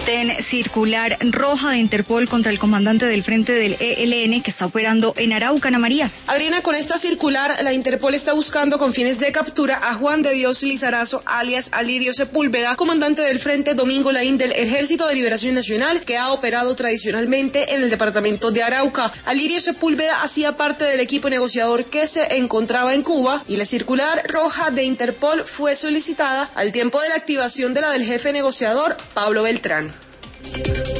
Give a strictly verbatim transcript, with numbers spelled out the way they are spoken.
Emiten circular roja de Interpol contra el comandante del Frente del E L N que está operando en Arauca, Ana María. Adriana, con esta circular, la Interpol está buscando con fines de captura a Juan de Dios Lizarazo, alias Alirio Sepúlveda, comandante del Frente Domingo Laín del Ejército de Liberación Nacional, que ha operado tradicionalmente en el departamento de Arauca. Alirio Sepúlveda hacía parte del equipo negociador que se encontraba en Cuba y la circular roja de Interpol fue solicitada al tiempo de la activación de la del jefe negociador, Pablo Beltrán.